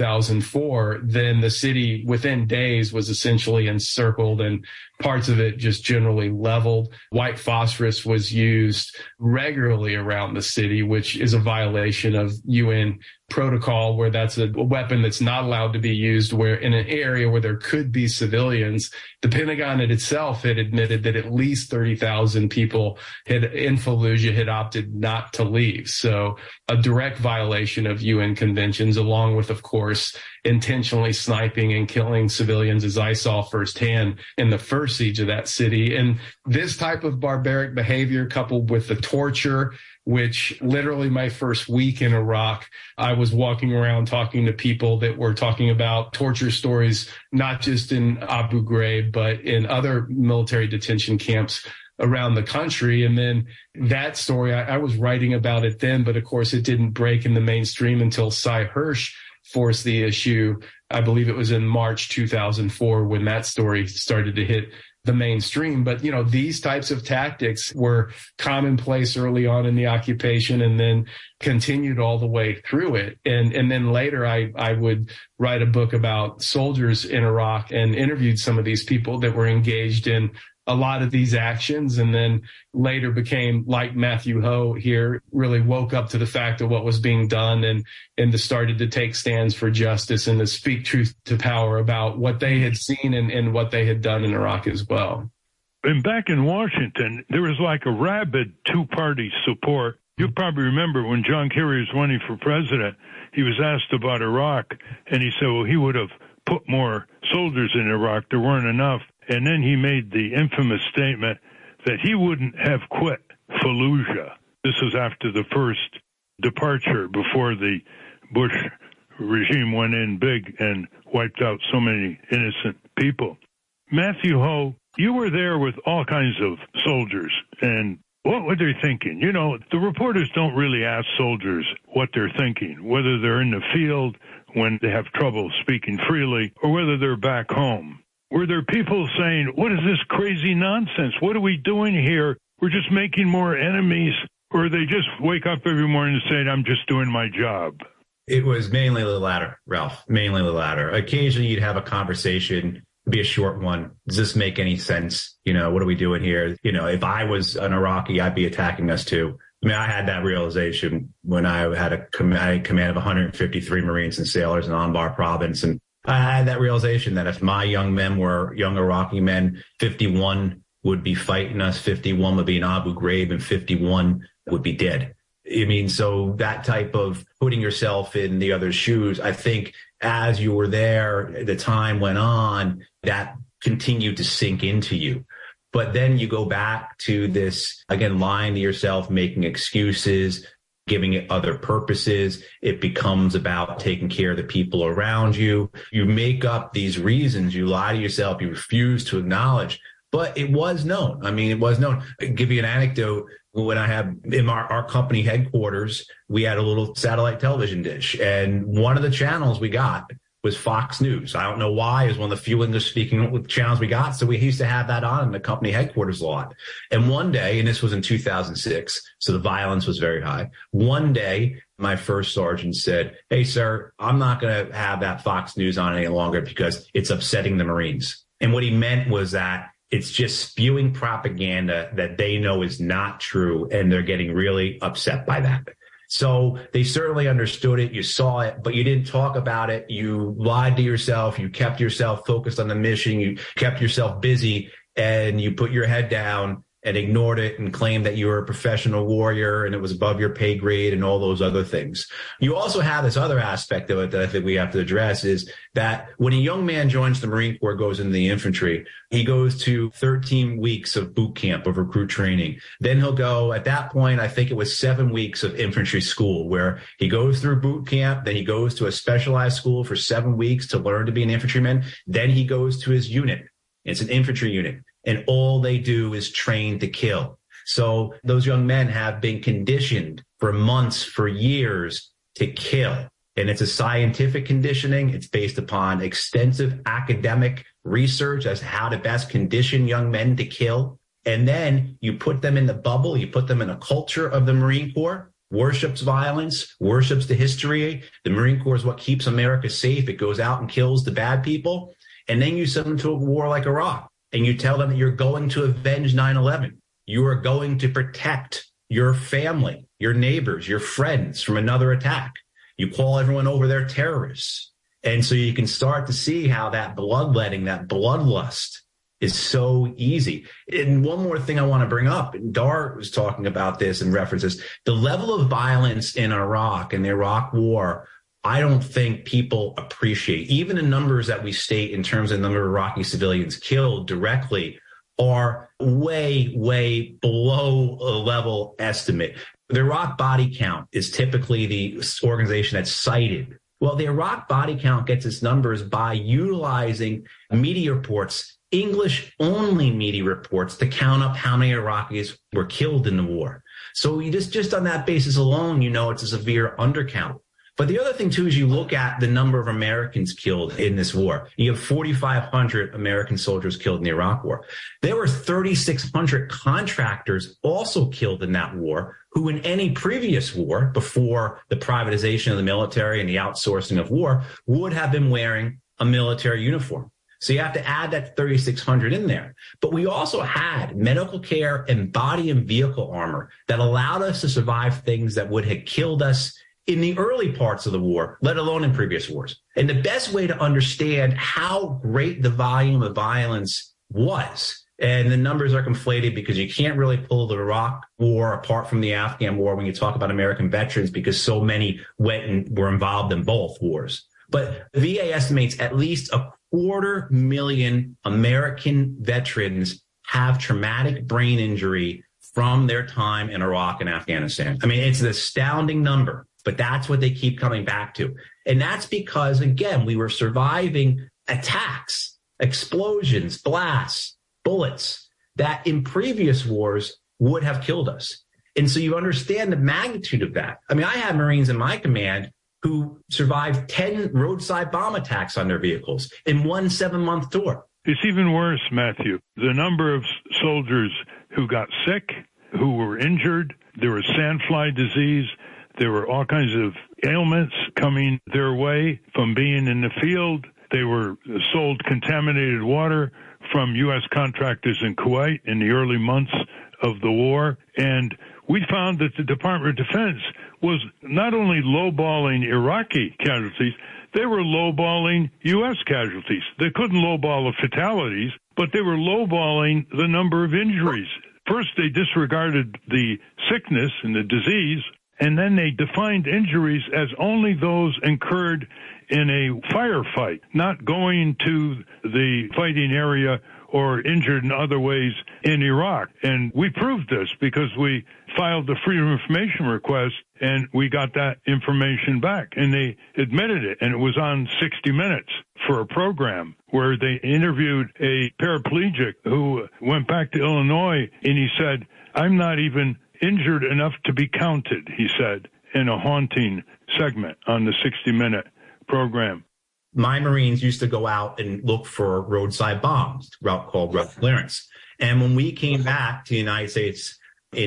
[SPEAKER 8] 2004, then the city within days was essentially encircled and parts of it just generally leveled. White phosphorus was used regularly around the city, which is a violation of UN protocol, where that's a weapon that's not allowed to be used where in an area where there could be civilians. The Pentagon itself had admitted that at least 30,000 people in Fallujah had opted not to leave. So a direct violation of UN conventions, along with, of course, intentionally sniping and killing civilians, as I saw firsthand in the first siege of that city. And this type of barbaric behavior, coupled with the torture, which literally my first week in Iraq, I was walking around talking to people that were talking about torture stories, not just in Abu Ghraib, but in other military detention camps around the country. And then that story, I was writing about it then, but of course it didn't break in the mainstream until Cy Hirsch forced the issue. I believe it was in March 2004 when that story started to hit the mainstream. But, these types of tactics were commonplace early on in the occupation and then continued all the way through it. And then later I would write a book about soldiers in Iraq and interviewed some of these people that were engaged in a lot of these actions, and then later became, like Matthew Ho here, really woke up to the fact of what was being done and started to take stands for justice and to speak truth to power about what they had seen and what they had done in Iraq as well.
[SPEAKER 6] And back in Washington, there was like a rabid two-party support. You probably remember when John Kerry was running for president, he was asked about Iraq, and he said, well, he would have put more soldiers in Iraq. There weren't enough. And then he made the infamous statement that he wouldn't have quit Fallujah. This was after the first departure, before the Bush regime went in big and wiped out so many innocent people. Matthew Ho, you were there with all kinds of soldiers, and what were they thinking? The reporters don't really ask soldiers what they're thinking, whether they're in the field when they have trouble speaking freely or whether they're back home. Were there people saying, what is this crazy nonsense? What are we doing here? We're just making more enemies. Or they just wake up every morning and say, I'm just doing my job?
[SPEAKER 7] It was mainly the latter, Ralph, mainly the latter. Occasionally you'd have a conversation, be a short one. Does this make any sense? What are we doing here? If I was an Iraqi, I'd be attacking us too. I had that realization when I had a command of 153 Marines and sailors in Anbar province. And I had that realization that if my young men were young Iraqi men, 51 would be fighting us, 51 would be in Abu Ghraib, and 51 would be dead. So that type of putting yourself in the other's shoes, I think as you were there, the time went on, that continued to sink into you. But then you go back to this, again, lying to yourself, making excuses, giving it other purposes. It becomes about taking care of the people around you. You make up these reasons. You lie to yourself. You refuse to acknowledge. But it was known. It was known. I can give you an anecdote. When I had in our company headquarters, we had a little satellite television dish. And one of the channels we got was Fox News. I don't know why. It was one of the few English-speaking channels we got. So we used to have that on in the company headquarters a lot. And one day, and this was in 2006, so the violence was very high. One day, my first sergeant said, hey, sir, I'm not going to have that Fox News on any longer because it's upsetting the Marines. And what he meant was that it's just spewing propaganda that they know is not true, and they're getting really upset by that. So they certainly understood it. You saw it, but you didn't talk about it. You lied to yourself. You kept yourself focused on the mission. You kept yourself busy, and you put your head down and ignored it and claimed that you were a professional warrior and it was above your pay grade and all those other things. You also have this other aspect of it that I think we have to address, is that when a young man joins the Marine Corps, goes into the infantry, he goes to 13 weeks of boot camp of recruit training. Then he'll go, at that point, I think it was 7 weeks of infantry school, where he goes through boot camp. Then he goes to a specialized school for 7 weeks to learn to be an infantryman. Then he goes to his unit It's an infantry unit, and all they do is train to kill. So those young men have been conditioned for months, for years to kill. And it's a scientific conditioning. It's based upon extensive academic research as to how to best condition young men to kill. And then you put them in the bubble, you put them in a culture of the Marine Corps, worships violence, worships the history. The Marine Corps is what keeps America safe. It goes out and kills the bad people. And then you send them to a war like Iraq, and you tell them that you're going to avenge 9/11. You are going to protect your family, your neighbors, your friends from another attack. You call everyone over there terrorists. And so you can start to see how that bloodletting, that bloodlust is so easy. And one more thing I want to bring up, and Dar was talking about this in references, the level of violence in Iraq and the Iraq war, I don't think people appreciate. Even the numbers that we state in terms of the number of Iraqi civilians killed directly are way, way below a level estimate. The Iraq body count is typically the organization that's cited. Well, the Iraq body count gets its numbers by utilizing media reports, English-only media reports, to count up how many Iraqis were killed in the war. So you just on that basis alone, you know it's a severe undercount. But the other thing, too, is you look at the number of Americans killed in this war. You have 4,500 American soldiers killed in the Iraq war. There were 3,600 contractors also killed in that war, who in any previous war, before the privatization of the military and the outsourcing of war, would have been wearing a military uniform. So you have to add that 3,600 in there. But we also had medical care and body and vehicle armor that allowed us to survive things that would have killed us in the early parts of the war, let alone in previous wars. And the best way to understand how great the volume of violence was, and the numbers are conflated because you can't really pull the Iraq war apart from the Afghan war when you talk about American veterans, because so many went and were involved in both wars. But the VA estimates at least 250,000 American veterans have traumatic brain injury from their time in Iraq and Afghanistan. I mean, it's an astounding number. But that's what they keep coming back to. And that's because, again, we were surviving attacks, explosions, blasts, bullets that in previous wars would have killed us. And so you understand the magnitude of that. I mean, I had Marines in my command who survived 10 roadside bomb attacks on their vehicles in one 7-month tour.
[SPEAKER 6] It's even worse, Matthew. The number of soldiers who got sick, who were injured, there was sandfly disease. There were all kinds of ailments coming their way from being in the field. They were sold contaminated water from U.S. contractors in Kuwait in the early months of the war. And we found that the Department of Defense was not only lowballing Iraqi casualties, they were lowballing U.S. casualties. They couldn't lowball the fatalities, but they were lowballing the number of injuries. First, they disregarded the sickness and the disease, and then they defined injuries as only those incurred in a firefight, not going to the fighting area or injured in other ways in Iraq. And we proved this because we filed the Freedom of Information request and we got that information back. And they admitted it. And it was on 60 Minutes for a program where they interviewed a paraplegic who went back to Illinois, and he said, "I'm not even injured enough to be counted," he said, in a haunting segment on the 60-minute program.
[SPEAKER 7] My Marines used to go out and look for roadside bombs, called route clearance. And when we came back to the United States in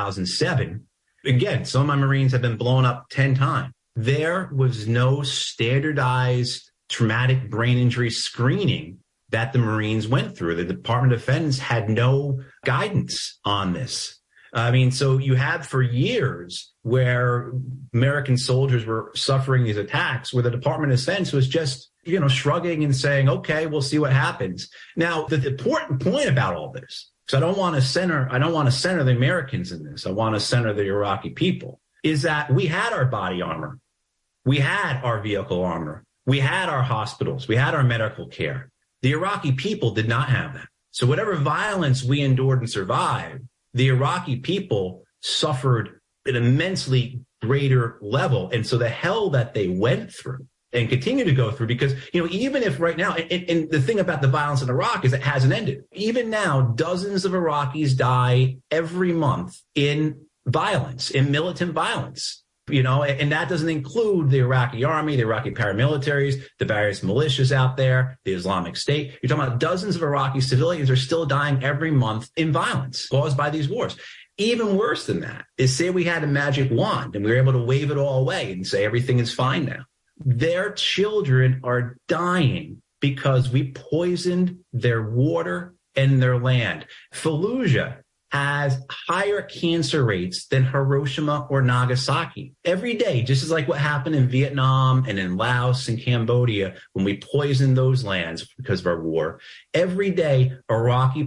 [SPEAKER 7] 2007, again, some of my Marines have been blown up 10 times. There was no standardized traumatic brain injury screening that the Marines went through. The Department of Defense had no guidance on this. I mean, so you had for years where American soldiers were suffering these attacks where the Department of Defense was just, shrugging and saying, okay, we'll see what happens. Now, the important point about all this, because I don't want to center the Americans in this. I want to center the Iraqi people, is that we had our body armor. We had our vehicle armor. We had our hospitals. We had our medical care. The Iraqi people did not have that. So whatever violence we endured and survived, the Iraqi people suffered an immensely greater level. And so the hell that they went through and continue to go through, because, even if right now, and the thing about the violence in Iraq is it hasn't ended. Even now, dozens of Iraqis die every month in violence, in militant violence, and that doesn't include the Iraqi army, the Iraqi paramilitaries, the various militias out there, the Islamic State. You're talking about dozens of Iraqi civilians are still dying every month in violence caused by these wars. Even worse than that is, say we had a magic wand and we were able to wave it all away and say everything is fine now. Their children are dying because we poisoned their water and their land. Fallujah has higher cancer rates than Hiroshima or Nagasaki every day, just as like what happened in Vietnam and in Laos and Cambodia when we poisoned those lands because of our war. Every day, Iraqi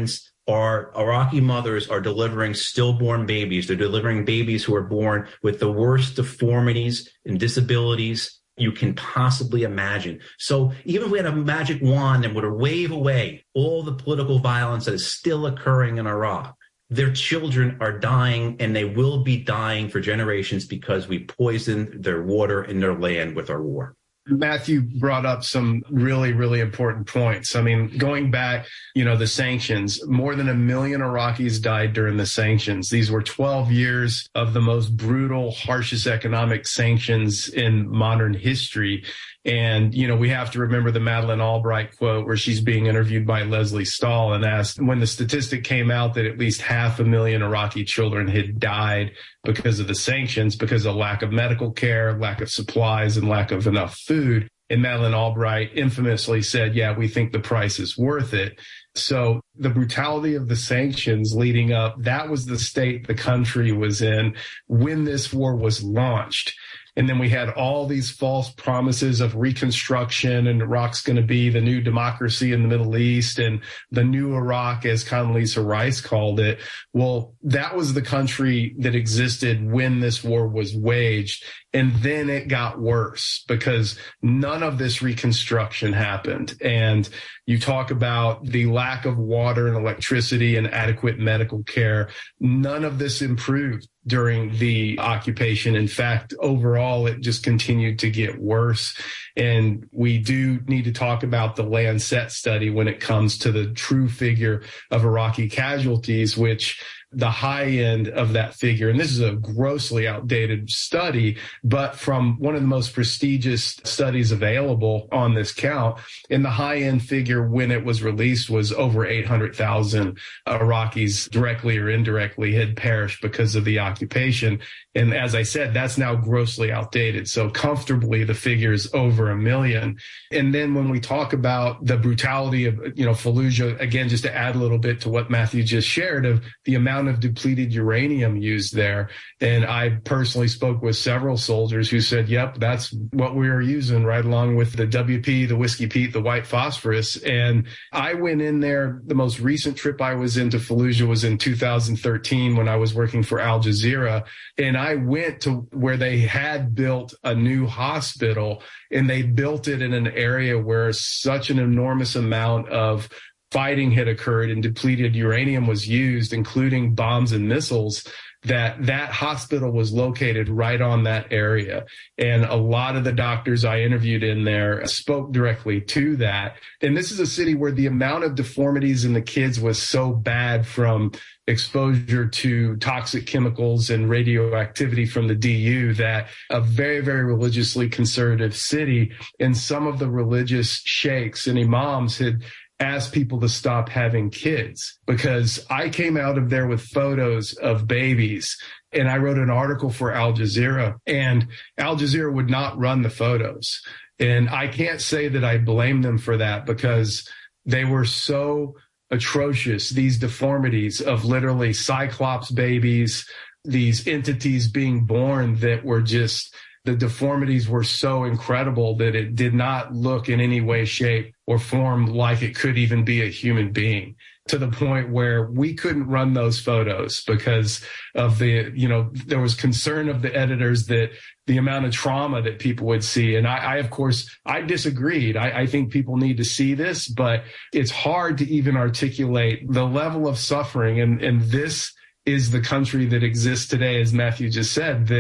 [SPEAKER 7] mothers are delivering stillborn babies. They're delivering babies who are born with the worst deformities and disabilities you can possibly imagine. So even if we had a magic wand and were to wave away all the political violence that is still occurring in Iraq, their children are dying, and they will be dying for generations because we poisoned their water and their land with our war.
[SPEAKER 8] Matthew brought up some really, really important points. I mean, going back, the sanctions, more than 1 million Iraqis died during the sanctions. These were 12 years of the most brutal, harshest economic sanctions in modern history. And, we have to remember the Madeleine Albright quote where she's being interviewed by Leslie Stahl and asked when the statistic came out that at least 500,000 Iraqi children had died because of the sanctions, because of lack of medical care, lack of supplies, and lack of enough food. And Madeleine Albright infamously said, yeah, we think the price is worth it. So the brutality of the sanctions leading up, that was the state the country was in when this war was launched. And then we had all these false promises of reconstruction, and Iraq's going to be the new democracy in the Middle East and the new Iraq, as Condoleezza Rice called it. Well, that was the country that existed when this war was waged. And then it got worse because none of this reconstruction happened. And you talk about the lack of water and electricity and adequate medical care. None of this improved during the occupation. In fact, overall, it just continued to get worse. And we do need to talk about the Lancet study when it comes to the true figure of Iraqi casualties, which the high end of that figure, and this is a grossly outdated study, but from one of the most prestigious studies available on this count, and the high end figure when it was released was over 800,000 Iraqis directly or indirectly had perished because of the occupation. And as I said, that's now grossly outdated. So comfortably the figure is over 1 million. And then when we talk about the brutality of, Fallujah, again, just to add a little bit to what Matthew just shared of the amount of depleted uranium used there. And I personally spoke with several soldiers who said, yep, that's what we were using right along with the WP, the Whiskey Pete, the white phosphorus. And I went in there. The most recent trip I was into Fallujah was in 2013 when I was working for Al Jazeera. And I went to where they had built a new hospital, and they built it in an area where such an enormous amount of fighting had occurred and depleted uranium was used, including bombs and missiles, that hospital was located right on that area. And a lot of the doctors I interviewed in there spoke directly to that. And this is a city where the amount of deformities in the kids was so bad from exposure to toxic chemicals and radioactivity from the DU that a very, very religiously conservative city, and some of the religious sheikhs and imams had asked people to stop having kids, because I came out of there with photos of babies, and I wrote an article for Al Jazeera, and Al Jazeera would not run the photos. And I can't say that I blame them for that, because they were so atrocious, these deformities of literally cyclops babies, these entities being born that were just, the deformities were so incredible that it did not look in any way, shape, or form like it could even be a human being, to the point where we couldn't run those photos because of the, there was concern of the editors that the amount of trauma that people would see. And I of course, I disagreed. I think people need to see this, but it's hard to even articulate the level of suffering. And this is the country that exists today, as Matthew just said, that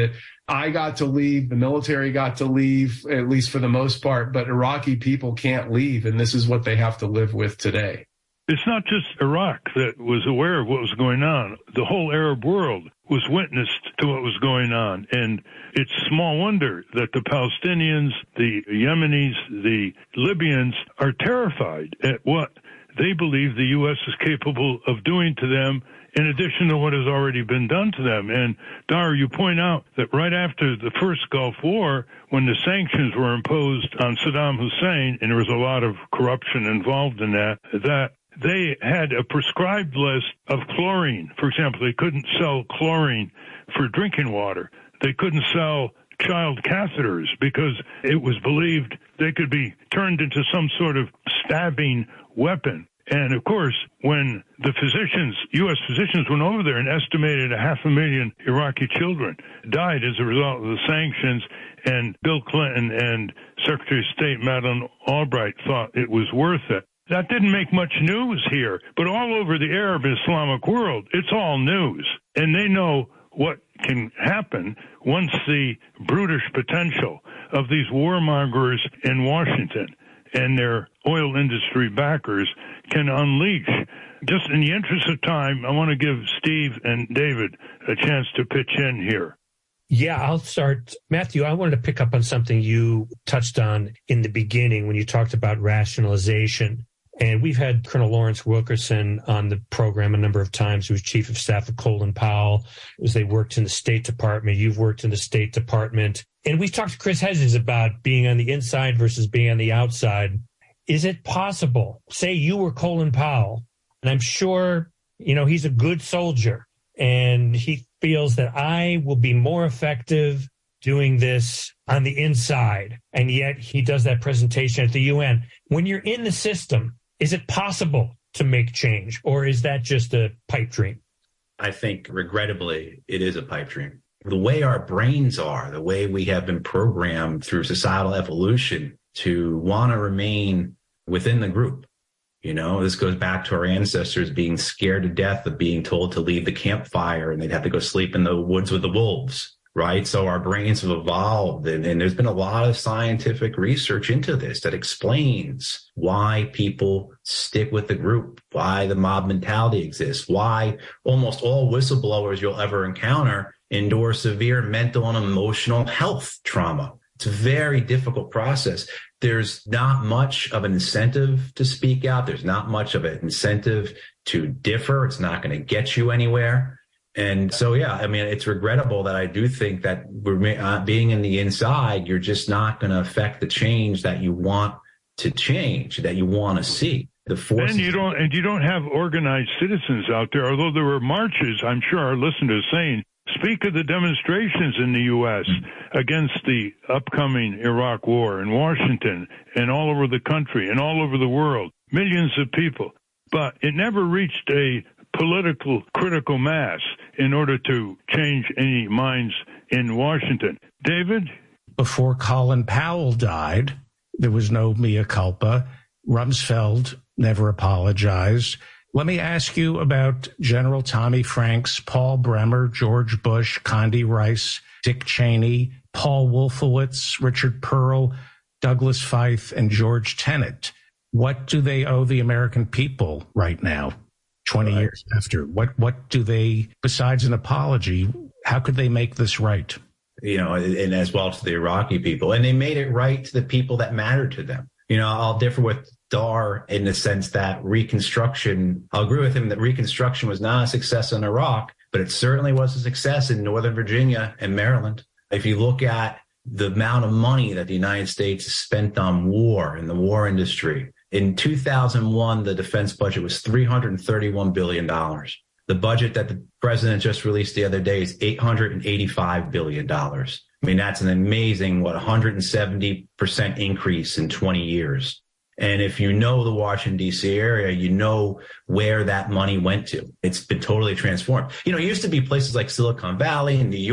[SPEAKER 8] I got to leave, the military got to leave, at least for the most part, but Iraqi people can't leave, and this is what they have to live with today.
[SPEAKER 6] It's not just Iraq that was aware of what was going on. The whole Arab world was witness to what was going on. And it's small wonder that the Palestinians, the Yemenis, the Libyans are terrified at what they believe the U.S. is capable of doing to them, in addition to what has already been done to them. And, Dar, you point out that right after the first Gulf War, when the sanctions were imposed on Saddam Hussein, and there was a lot of corruption involved in that they had a prescribed list of chlorine. For example, they couldn't sell chlorine for drinking water. They couldn't sell child catheters because it was believed they could be turned into some sort of stabbing weapon. And of course, when the U.S. physicians went over there and estimated 500,000 Iraqi children died as a result of the sanctions, and Bill Clinton and Secretary of State Madeleine Albright thought it was worth it. That didn't make much news here, but all over the Arab Islamic world, it's all news. And they know what can happen once the brutish potential of these warmongers in Washington and their oil industry backers can unleash. Just in the interest of time, I want to give Steve and David a chance to pitch in here.
[SPEAKER 3] Yeah, I'll start. Matthew, I wanted to pick up on something you touched on in the beginning when you talked about rationalization. And we've had Colonel Lawrence Wilkerson on the program a number of times, who was chief of staff of Colin Powell, as they worked in the State Department. You've worked in the State Department. And we've talked to Chris Hedges about being on the inside versus being on the outside. Is it possible, say you were Colin Powell, and I'm sure, he's a good soldier, and he feels that I will be more effective doing this on the inside, and yet he does that presentation at the UN. When you're in the system, is it possible to make change, or is that just a pipe dream?
[SPEAKER 7] I think, regrettably, it is a pipe dream. The way our brains are, the way we have been programmed through societal evolution to want to remain within the group. This goes back to our ancestors being scared to death of being told to leave the campfire, and they'd have to go sleep in the woods with the wolves, right? So our brains have evolved, and there's been a lot of scientific research into this that explains why people stick with the group, why the mob mentality exists, why almost all whistleblowers you'll ever encounter endure severe mental and emotional health trauma. It's a very difficult process. There's not much of an incentive to speak out. There's not much of an incentive to differ. It's not going to get you anywhere. And so, it's regrettable that I do think that we're being in the inside, you're just not going to affect the change that you want to change, that you want to see. The forces.
[SPEAKER 6] And you don't have organized citizens out there, although there were marches, I'm sure our listeners saying, speak of the demonstrations in the U.S. against the upcoming Iraq war in Washington and all over the country and all over the world, millions of people. But it never reached a political critical mass in order to change any minds in Washington. David?
[SPEAKER 5] Before Colin Powell died, there was no mea culpa. Rumsfeld never apologized. Let me ask you about General Tommy Franks, Paul Bremer, George Bush, Condi Rice, Dick Cheney, Paul Wolfowitz, Richard Pearl, Douglas Feith, and George Tenet. What do they owe the American people right now, 20 years after? What do they, besides an apology, how could they make this right?
[SPEAKER 7] And as well to the Iraqi people. And they made it right to the people that mattered to them. I'll differ with Dar in the sense that Reconstruction, I'll agree with him that Reconstruction was not a success in Iraq, but it certainly was a success in Northern Virginia and Maryland. If you look at the amount of money that the United States has spent on war and the war industry, in 2001, the defense budget was $331 billion. The budget that the president just released the other day is $885 billion. That's an amazing, 170% increase in 20 years. And if you know the Washington, D.C. area, you know where that money went to. It's been totally transformed. It used to be places like Silicon Valley in New York,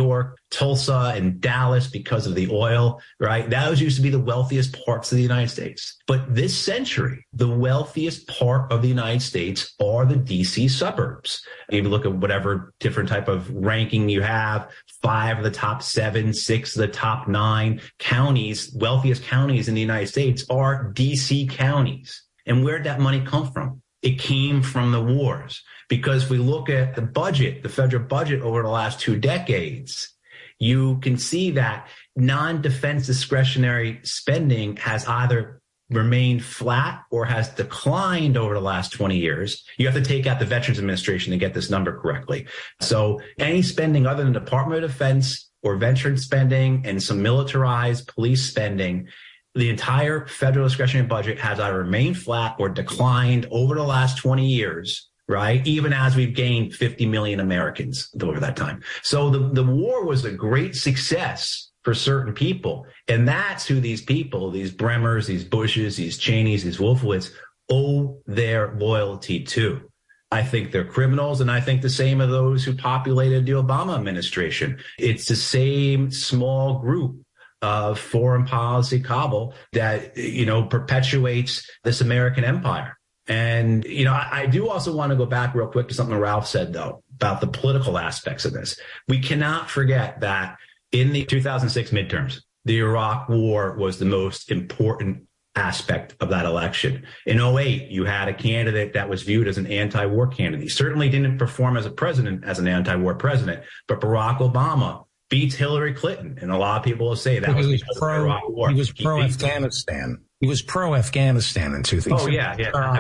[SPEAKER 7] Tulsa and Dallas because of the oil, right? Those used to be the wealthiest parts of the United States. But this century, the wealthiest part of the United States are the DC suburbs. If you look at whatever different type of ranking you have, 5 of the top 7, 6 of the top 9 counties, wealthiest counties in the United States are DC counties. And where'd that money come from? It came from the wars. Because if we look at the budget, the federal budget over the last 2 decades, you can see that non-defense discretionary spending has either remained flat or has declined over the last 20 years. You have to take out the Veterans Administration to get this number correctly. So any spending other than Department of Defense or veteran spending and some militarized police spending, the entire federal discretionary budget has either remained flat or declined over the last 20 years, right? Even as we've gained 50 million Americans over that time. So the war was a great success for certain people. And that's who these people, these Bremers, these Bushes, these Cheneys, these Wolfowitz, owe their loyalty to. I think they're criminals, and I think the same of those who populated the Obama administration. It's the same small group of foreign policy cabal that, perpetuates this American empire. And, I do also want to go back real quick to something Ralph said, though, about the political aspects of this. We cannot forget that in the 2006 midterms, the Iraq War was the most important aspect of that election. In 2008, you had a candidate that was viewed as an anti-war candidate. He certainly didn't perform as a president, as an anti-war president, but Barack Obama beats Hillary Clinton. And a lot of people will say that was because of the Iraq War.
[SPEAKER 5] He was pro-Afghanistan. He was pro-Afghanistan in 2000.
[SPEAKER 7] Oh, yeah.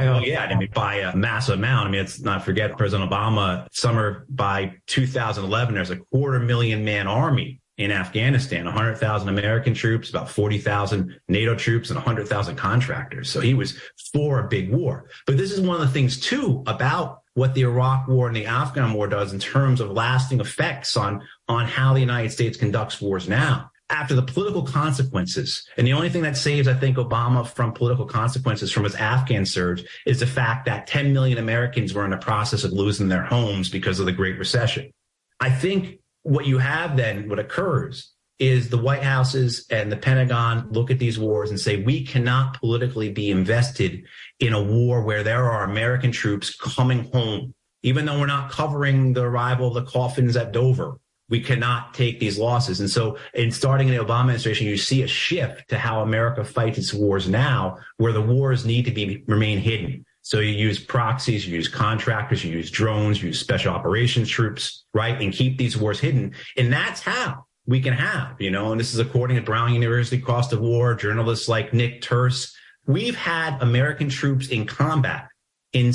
[SPEAKER 7] I mean, by a massive amount. I mean, let's not forget President Obama, by 2011, there's a 250,000 man army in Afghanistan, 100,000 American troops, about 40,000 NATO troops, and 100,000 contractors. So he was for a big war. But this is one of the things, too, about what the Iraq War and the Afghan War does in terms of lasting effects on how the United States conducts wars now. After the political consequences, and the only thing that saves, I think, Obama from political consequences from his Afghan surge is the fact that 10 million Americans were in the process of losing their homes because of the Great Recession. I think what you have then, what occurs is the White Houses and the Pentagon look at these wars and say, we cannot politically be invested in a war where there are American troops coming home. Even though we're not covering the arrival of the coffins at Dover, we cannot take these losses. And so in starting in the Obama administration, you see a shift to how America fights its wars now, where the wars need to remain hidden. So you use proxies, you use contractors, you use drones, you use special operations troops, right? And keep these wars hidden. And that's how we can have, and this is according to Brown University Cost of War, journalists like Nick Turse. We've had American troops in combat in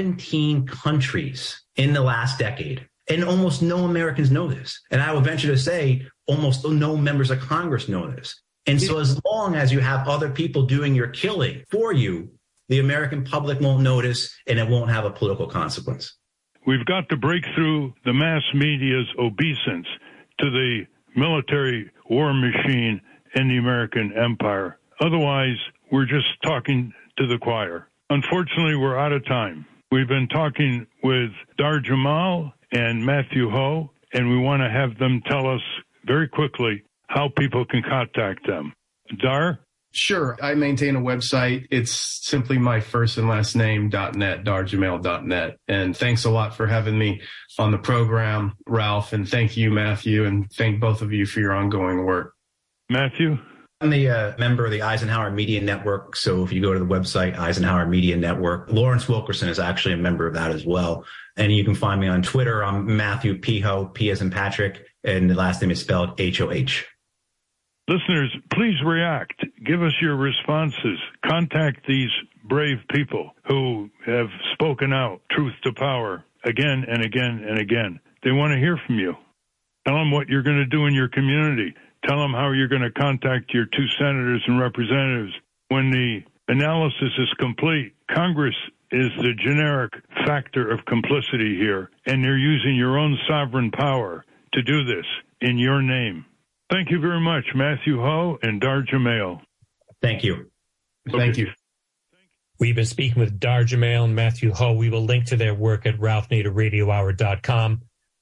[SPEAKER 7] 17 countries in the last decade. And almost no Americans know this. And I would venture to say almost no members of Congress know this. And so as long as you have other people doing your killing for you, the American public won't notice, and it won't have a political consequence.
[SPEAKER 6] We've got to break through the mass media's obeisance to the military war machine in the American empire. Otherwise, we're just talking to the choir. Unfortunately, we're out of time. We've been talking with Dar Jamal and Matthew Hoh, and we want to have them tell us very quickly how people can contact them. Dar?
[SPEAKER 8] Sure. I maintain a website. It's simply my first and last name.net, darjamal.net. And thanks a lot for having me on the program, Ralph. And thank you, Matthew. And thank both of you for your ongoing work.
[SPEAKER 6] Matthew?
[SPEAKER 7] I'm the member of the Eisenhower Media Network. So if you go to the website, Eisenhower Media Network, Lawrence Wilkerson is actually a member of that as well. And you can find me on Twitter. I'm Matthew P. Hoh, P as in Patrick, and the last name is spelled H-O-H.
[SPEAKER 6] Listeners, please react. Give us your responses. Contact these brave people who have spoken out truth to power again and again and again. They want to hear from you. Tell them what you're going to do in your community. Tell them how you're going to contact your 2 senators and representatives. When the analysis is complete, Congress is the generic factor of complicity here, and they're using your own sovereign power to do this in your name. Thank you very much, Matthew Hoh and Dar Jamal.
[SPEAKER 7] Thank you.
[SPEAKER 6] Okay.
[SPEAKER 8] Thank you.
[SPEAKER 3] We've been speaking with Dar Jamal and Matthew Hoh. We will link to their work at ralphnaderradiohour.com.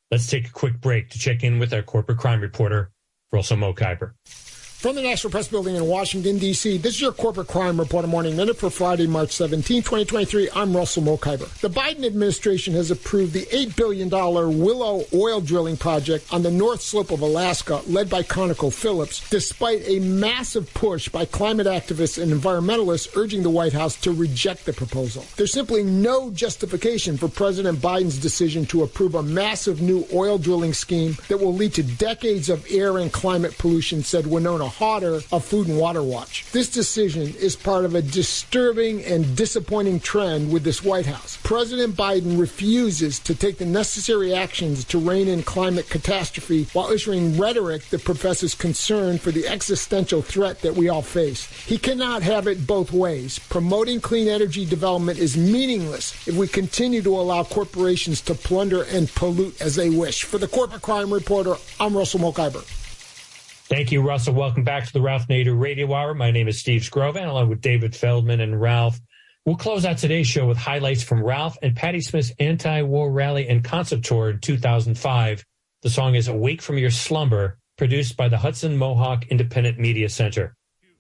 [SPEAKER 3] Let's take a quick break to check in with our corporate crime reporter, Russell Mokhiber.
[SPEAKER 9] From the National Press Building in Washington, D.C., this is your Corporate Crime Reporter Morning Minute for Friday, March 17, 2023. I'm Russell Mokhiber. The Biden administration has approved the $8 billion Willow oil drilling project on the north slope of Alaska, led by ConocoPhillips, despite a massive push by climate activists and environmentalists urging the White House to reject the proposal. There's simply no justification for President Biden's decision to approve a massive new oil drilling scheme that will lead to decades of air and climate pollution, said Winona Hodder of Food and Water Watch. This decision is part of a disturbing and disappointing trend with this White House. President Biden refuses to take the necessary actions to rein in climate catastrophe while issuing rhetoric that professes concern for the existential threat that we all face. He cannot have it both ways. Promoting clean energy development is meaningless if we continue to allow corporations to plunder and pollute as they wish. For the Corporate Crime Reporter, I'm Russell Mokhiber.
[SPEAKER 3] Thank you, Russell. Welcome back to the Ralph Nader Radio Hour. My name is Steve Skrovan, along with David Feldman and Ralph. We'll close out today's show with highlights from Ralph and Patti Smith's anti-war rally and concert tour in 2005. The song is Awake from Your Slumber, produced by the Hudson Mohawk Independent Media Center.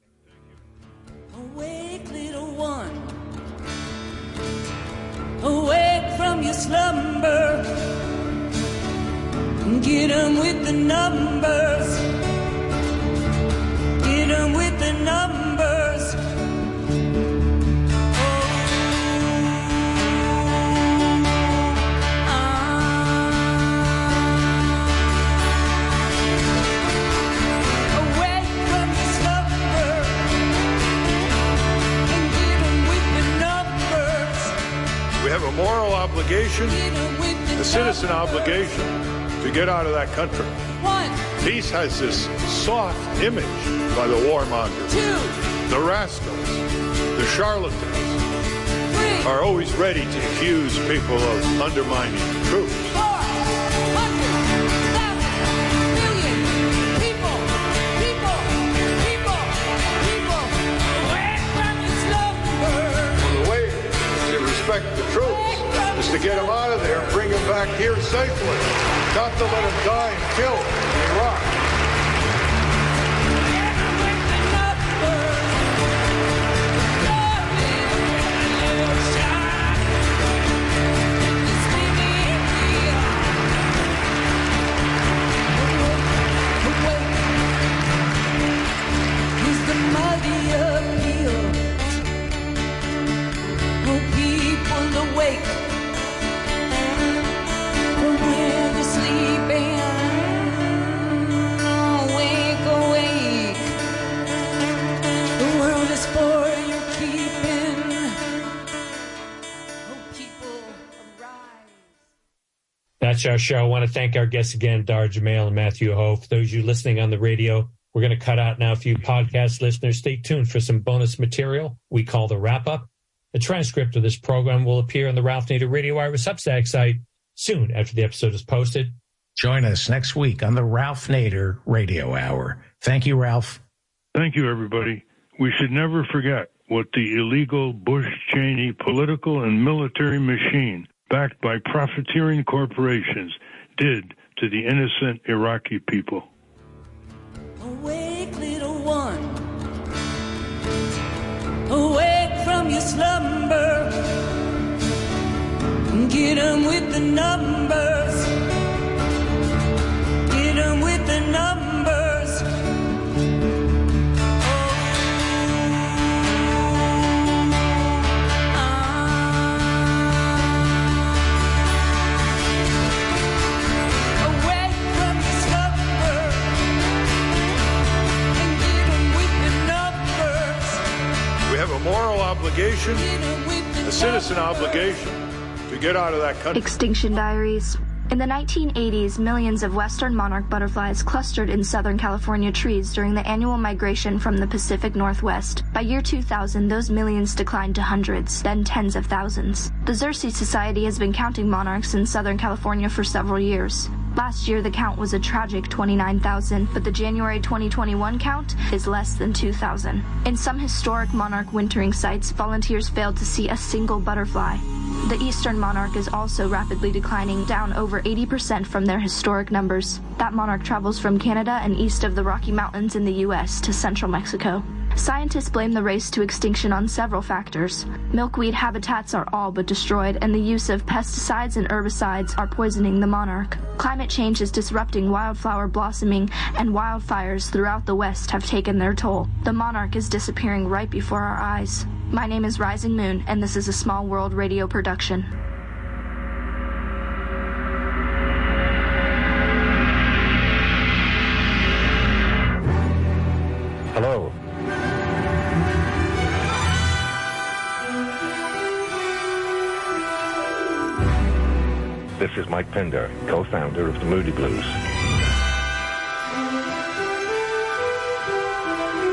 [SPEAKER 10] Awake, little one. Awake from your slumber. Get 'em with the numbers. Get 'em with the numbers. Awake from your slumber and get 'em with the numbers.
[SPEAKER 11] We have a moral obligation, a citizen obligation to get out of that country. Peace has this soft image by the warmongers. The rascals, the charlatans, are always ready to accuse people of undermining the troops.
[SPEAKER 10] 400,000 million people. Awake from your slumber.
[SPEAKER 11] Well, the way to respect the troops is to get them out of there and bring them back here safely, not to let them die and kill in Iraq.
[SPEAKER 10] Awake from where you're sleeping. Awake. The world is for your keeping. Oh, people, arise.
[SPEAKER 3] That's our show. I want to thank our guests again, Dara Jamail and Matthew Hoh. For those of you listening on the radio, we're going to cut out now a few podcast listeners. Stay tuned for some bonus material we call the wrap-up. The transcript of this program will appear on the Ralph Nader Radio Hour Substack site soon after the episode is posted.
[SPEAKER 5] Join us next week on the Ralph Nader Radio Hour. Thank you, Ralph.
[SPEAKER 6] Thank you, everybody. We should never forget what the illegal Bush-Cheney political and military machine, backed by profiteering corporations, did to the innocent Iraqi people.
[SPEAKER 10] Awake, little one. Awake from your slumber. Get 'em with the numbers. Get 'em with the numbers. Awake from your slumber and get 'em with the numbers.
[SPEAKER 11] We have a moral obligation, a citizen obligation, to get out of that country.
[SPEAKER 12] Extinction Diaries. In the 1980s, millions of western monarch butterflies clustered in Southern California trees during the annual migration from the Pacific Northwest. By year 2000, those millions declined to hundreds, then tens of thousands. The Xerces Society has been counting monarchs in Southern California for several years. Last year, the count was a tragic 29,000, but the January 2021 count is less than 2,000. In some historic monarch wintering sites, volunteers failed to see a single butterfly. The eastern monarch is also rapidly declining, down over 80% from their historic numbers. That monarch travels from Canada and east of the Rocky Mountains in the U.S. to central Mexico. Scientists blame the race to extinction on several factors. Milkweed habitats are all but destroyed, and the use of pesticides and herbicides are poisoning the monarch. Climate change is disrupting wildflower blossoming, and wildfires throughout the West have taken their toll. The monarch is disappearing right before our eyes. My name is Rising Moon, and this is a Small World radio production.
[SPEAKER 13] Hello. This is Mike Pinder, co-founder of the Moody Blues.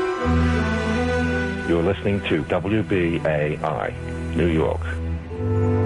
[SPEAKER 13] You're listening to WBAI, New York.